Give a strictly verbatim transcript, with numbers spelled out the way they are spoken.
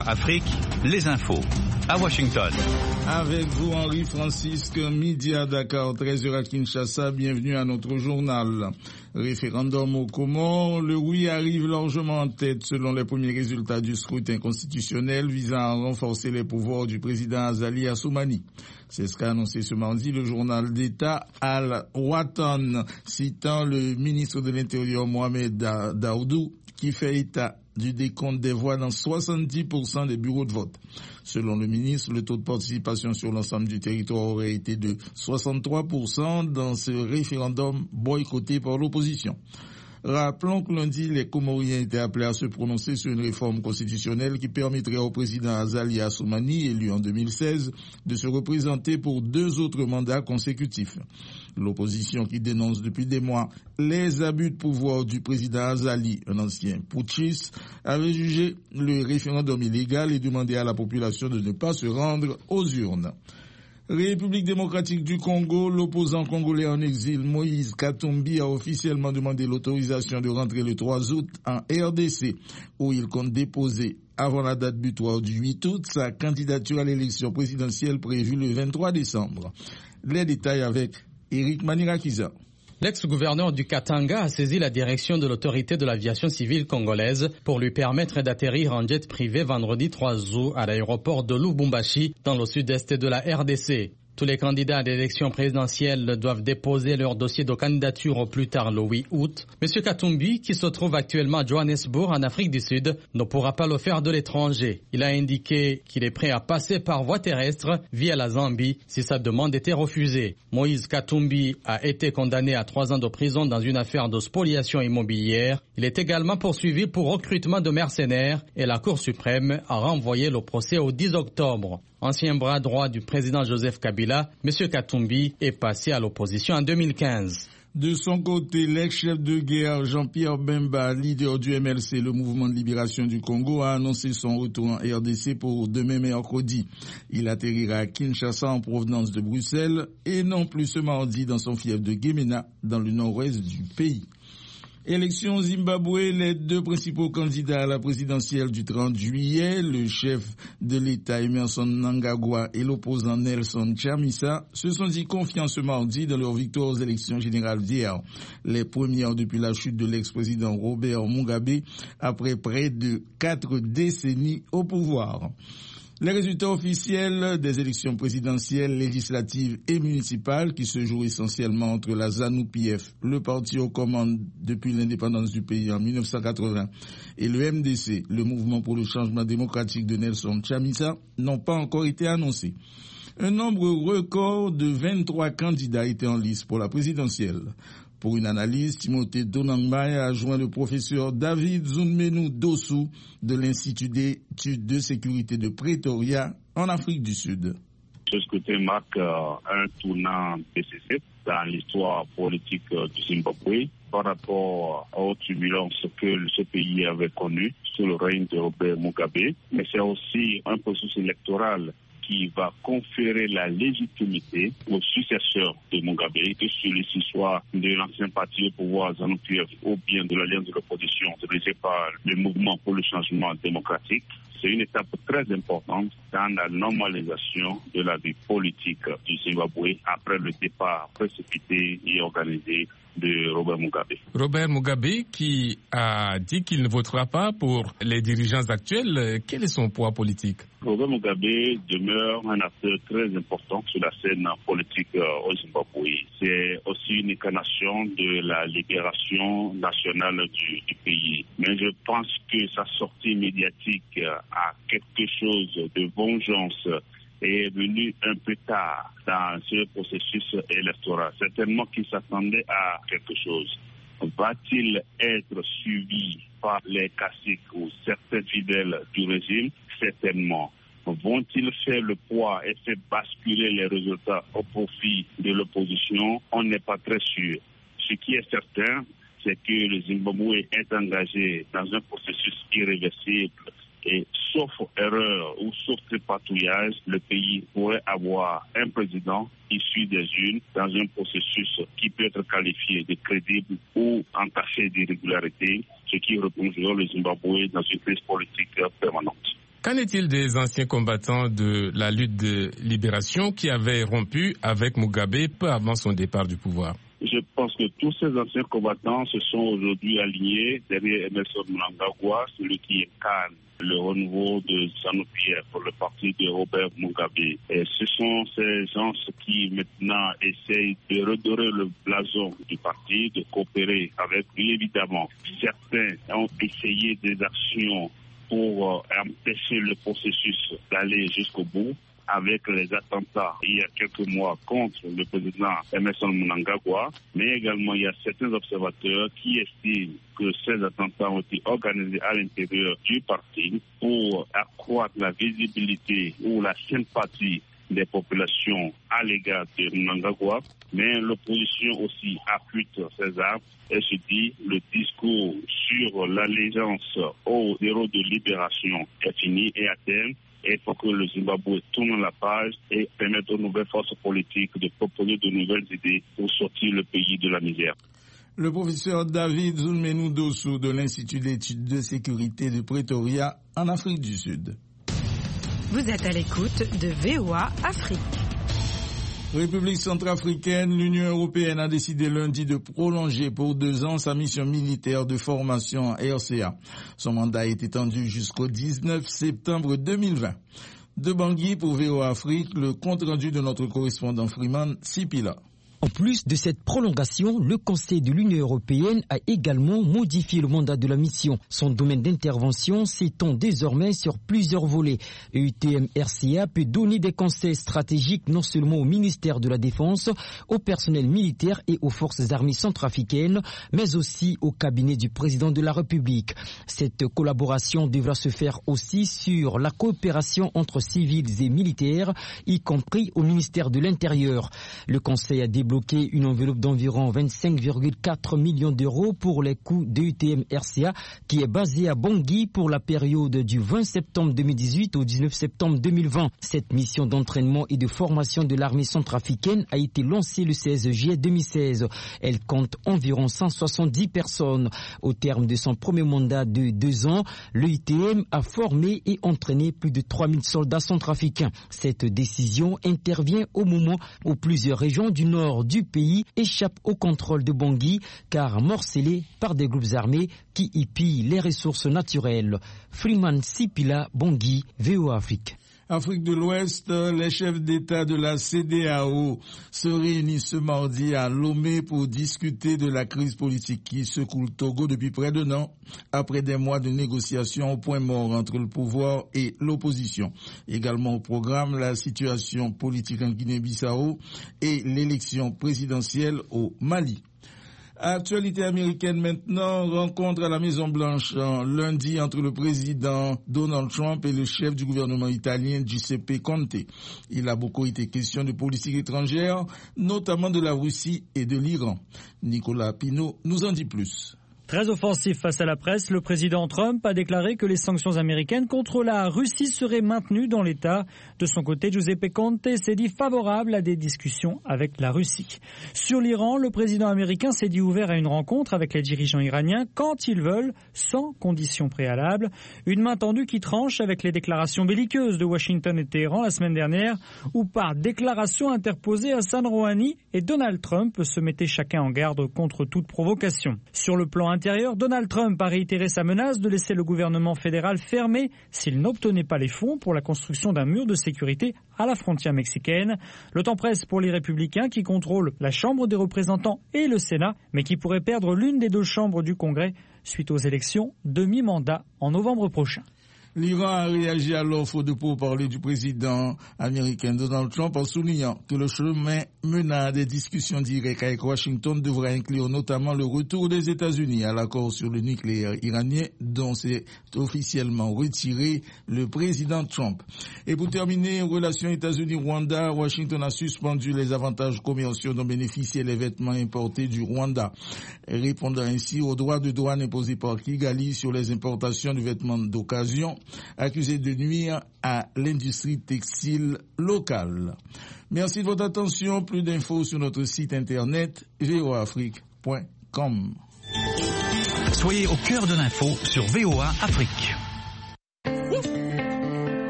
Afrique, les infos. À Washington. Avec vous, Henri-Francisque, midi à Dakar, treize heures à Kinshasa. Bienvenue à notre journal. Référendum aux Comores, le oui arrive largement en tête selon les premiers résultats du scrutin constitutionnel visant à renforcer les pouvoirs du président Azali Assoumani. C'est ce qu'a annoncé ce mardi le journal d'État Al-Watan, citant le ministre de l'Intérieur Mohamed Daoudou, qui fait état du décompte des voix dans soixante-dix pour cent des bureaux de vote. Selon le ministre, le taux de participation sur l'ensemble du territoire aurait été de soixante-trois pour cent dans ce référendum boycotté par l'opposition. Rappelons que lundi, les Comoriens étaient appelés à se prononcer sur une réforme constitutionnelle qui permettrait au président Azali Assoumani, élu en deux mille seize, de se représenter pour deux autres mandats consécutifs. L'opposition, qui dénonce depuis des mois les abus de pouvoir du président Azali, un ancien putschiste, avait jugé le référendum illégal et demandé à la population de ne pas se rendre aux urnes. République démocratique du Congo, l'opposant congolais en exil Moïse Katumbi a officiellement demandé l'autorisation de rentrer le trois août en R D C, où il compte déposer, avant la date butoir du huit août, sa candidature à l'élection présidentielle prévue le vingt-trois décembre. Les détails avec Éric Manirakiza. L'ex-gouverneur du Katanga a saisi la direction de l'autorité de l'aviation civile congolaise pour lui permettre d'atterrir en jet privé vendredi trois août à l'aéroport de Lubumbashi dans le sud-est de la R D C. Tous les candidats à l'élection présidentielle doivent déposer leur dossier de candidature au plus tard le huit août. M. Katumbi, qui se trouve actuellement à Johannesburg, en Afrique du Sud, ne pourra pas le faire de l'étranger. Il a indiqué qu'il est prêt à passer par voie terrestre via la Zambie si sa demande était refusée. Moïse Katumbi a été condamné à trois ans de prison dans une affaire de spoliation immobilière. Il est également poursuivi pour recrutement de mercenaires et la Cour suprême a renvoyé le procès au dix octobre. Ancien bras droit du président Joseph Kabila, M. Katumbi est passé à l'opposition en deux mille quinze. De son côté, l'ex-chef de guerre Jean-Pierre Bemba, leader du M L C, le mouvement de libération du Congo, a annoncé son retour en R D C pour demain mercredi. Il atterrira à Kinshasa en provenance de Bruxelles et non plus ce mardi dans son fief de Guémena, dans le nord-ouest du pays. Élection au Zimbabwe, les deux principaux candidats à la présidentielle du trente juillet, le chef de l'État Emmerson Mnangagwa et l'opposant Nelson Chamisa, se sont dit confiants ce mardi dans leur victoire aux élections générales d'hier. Les premières depuis la chute de l'ex-président Robert Mugabe après près de quatre décennies au pouvoir. Les résultats officiels des élections présidentielles, législatives et municipales qui se jouent essentiellement entre la ZANU-P F, le parti aux commandes depuis l'indépendance du pays en mille neuf cent quatre-vingts, et le M D C, le mouvement pour le changement démocratique de Nelson Chamisa, n'ont pas encore été annoncés. Un nombre record de vingt-trois candidats étaient en lice pour la présidentielle. Pour une analyse, Timothée Donangmay a joint le professeur David Zunmenu Dossou de l'Institut d'études de sécurité de Pretoria en Afrique du Sud. Ce scrutin marque un tournant décisif dans l'histoire politique du Zimbabwe par rapport aux turbulences que ce pays avait connues sous le règne de Robert Mugabe. Mais c'est aussi un processus électoral qui va conférer la légitimité au successeur de Mugabe, que celui-ci soit de l'ancien parti au pouvoir ZANU-P F ou bien de l'alliance de l'opposition dirigée par le mouvement pour le changement démocratique. C'est une étape très importante dans la normalisation de la vie politique du Zimbabwe après le départ précipité et organisé de Robert Mugabe. Robert Mugabe qui a dit qu'il ne votera pas pour les dirigeants actuels, quel est son poids politique? Robert Mugabe demeure un acteur très important sur la scène politique au Zimbabwe. C'est aussi une incarnation de la libération nationale du, du pays. Mais je pense que sa sortie médiatique a quelque chose de vengeance est venu un peu tard dans ce processus électoral. Certainement qu'il s'attendait à quelque chose. Va-t-il être suivi par les caciques ou certains fidèles du régime? Certainement. Vont-ils faire le poids et faire basculer les résultats au profit de l'opposition? On n'est pas très sûr. Ce qui est certain, c'est que le Zimbabwe est engagé dans un processus irréversible. Et sauf erreur ou sauf tripatouillage, le pays pourrait avoir un président issu des urnes dans un processus qui peut être qualifié de crédible ou entaché d'irrégularité, ce qui replongerait le Zimbabwe dans une crise politique permanente. Qu'en est-il des anciens combattants de la lutte de libération qui avaient rompu avec Mugabe peu avant son départ du pouvoir? Je pense que tous ces anciens combattants se sont aujourd'hui alignés derrière Emmerson Mnangagwa, celui qui incarne le renouveau de ZANU-P F, le parti de Robert Mugabe. Et ce sont ces gens qui maintenant essayent de redorer le blason du parti, de coopérer avec lui. Évidemment, certains ont essayé des actions pour empêcher le processus d'aller jusqu'au bout, avec les attentats il y a quelques mois contre le président Emmerson Mnangagwa, mais également il y a certains observateurs qui estiment que ces attentats ont été organisés à l'intérieur du parti pour accroître la visibilité ou la sympathie des populations à l'égard de Mnangagwa, mais l'opposition aussi affûte ses armes et se dit le discours sur l'allégeance aux héros de libération est fini et à terme. Et il faut que le Zimbabwe tourne la page et permette aux nouvelles forces politiques de proposer de nouvelles idées pour sortir le pays de la misère. Le professeur David Zulmenou Dossou de l'Institut d'études de sécurité de Pretoria en Afrique du Sud. Vous êtes à l'écoute de V O A Afrique. République centrafricaine, l'Union européenne a décidé lundi de prolonger pour deux ans sa mission militaire de formation R C A. Son mandat est étendu jusqu'au dix-neuf septembre deux mille vingt. De Bangui pour V O A Afrique, le compte rendu de notre correspondant Freeman Sipila. En plus de cette prolongation, le Conseil de l'Union européenne a également modifié le mandat de la mission. Son domaine d'intervention s'étend désormais sur plusieurs volets. E U T M R C A peut donner des conseils stratégiques non seulement au ministère de la Défense, au personnel militaire et aux forces armées centrafricaines, mais aussi au cabinet du président de la République. Cette collaboration devra se faire aussi sur la coopération entre civils et militaires, y compris au ministère de l'Intérieur. Le Conseil a débloqué une enveloppe d'environ vingt-cinq virgule quatre millions d'euros pour les coûts de U T M R C A qui est basée à Bangui pour la période du vingt septembre deux mille dix-huit au dix-neuf septembre deux mille vingt. Cette mission d'entraînement et de formation de l'armée centrafricaine a été lancée le seize juillet deux mille seize. Elle compte environ cent soixante-dix personnes. Au terme de son premier mandat de deux ans, le U T M a formé et entraîné plus de trois mille soldats centrafricains. Cette décision intervient au moment où plusieurs régions du nord du pays échappe au contrôle de Bangui car morcelé par des groupes armés qui y pillent les ressources naturelles. Freeman Sipila, Bangui, V O A Afrique. Afrique de l'Ouest, les chefs d'État de la C D A O se réunissent ce mardi à Lomé pour discuter de la crise politique qui secoue le Togo depuis près d'un an, après des mois de négociations au point mort entre le pouvoir et l'opposition. Également au programme, la situation politique en Guinée-Bissau et l'élection présidentielle au Mali. Actualité américaine maintenant, rencontre à la Maison-Blanche lundi entre le président Donald Trump et le chef du gouvernement italien Giuseppe Conte. Il a beaucoup été question de politique étrangère, notamment de la Russie et de l'Iran. Nicolas Pinault nous en dit plus. Très offensif face à la presse, le président Trump a déclaré que les sanctions américaines contre la Russie seraient maintenues dans l'État. De son côté, Giuseppe Conte s'est dit favorable à des discussions avec la Russie. Sur l'Iran, le président américain s'est dit ouvert à une rencontre avec les dirigeants iraniens quand ils veulent, sans conditions préalables. Une main tendue qui tranche avec les déclarations belliqueuses de Washington et Téhéran la semaine dernière, où par déclaration interposée, Hassan Rouhani et Donald Trump se mettaient chacun en garde contre toute provocation. Sur le plan intérieur, Donald Trump a réitéré sa menace de laisser le gouvernement fédéral fermé s'il n'obtenait pas les fonds pour la construction d'un mur de sécurité à la frontière mexicaine. Le temps presse pour les républicains qui contrôlent la Chambre des représentants et le Sénat, mais qui pourraient perdre l'une des deux chambres du Congrès suite aux élections de mi-mandat en novembre prochain. L'Iran a réagi à l'offre de pourparlers du président américain Donald Trump en soulignant que le chemin menant à des discussions directes avec Washington devra inclure notamment le retour des États-Unis à l'accord sur le nucléaire iranien dont s'est officiellement retiré le président Trump. Et pour terminer, relations États-Unis-Rwanda, Washington a suspendu les avantages commerciaux dont bénéficiaient les vêtements importés du Rwanda, répondant ainsi aux droits de douane imposés par Kigali sur les importations de vêtements d'occasion, accusé de nuire à l'industrie textile locale. Merci de votre attention. Plus d'infos sur notre site internet v o a afrique point com. Soyez au cœur de l'info sur V O A Afrique.